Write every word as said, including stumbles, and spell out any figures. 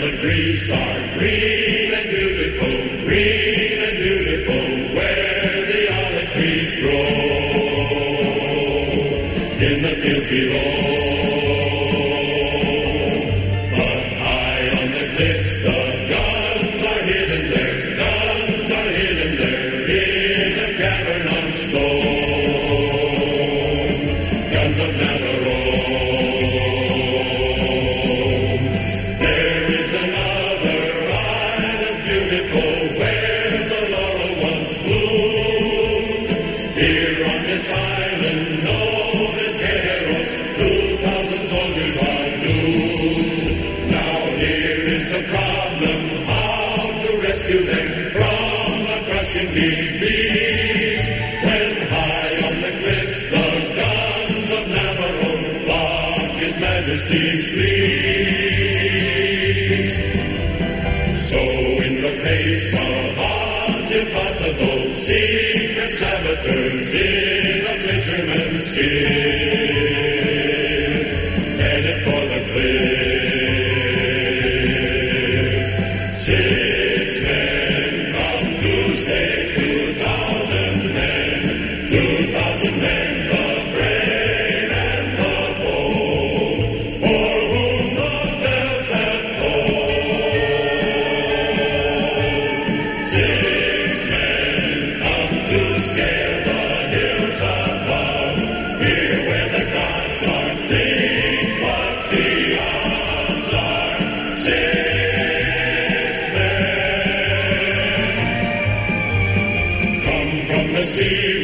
hills of Greece are green and beautiful, green and beautiful, where the olive trees grow. In the fields below, but high on the cliffs, the guns are hidden there, guns are hidden there, in a cavern of stone. Guns of Navarone. Defeat. When high on the cliffs the guns of Navarone block His Majesty's fleet. So in the face of odds impossible, secret saboteurs in a fisherman's skiff headed for the cliff. Six men come to save two thousand men, two thousand men, the brave and the bold, for whom the bells have tolled. Six men come to scale the hills above, here where the gods are, think what the odds are. Six men come from the sea.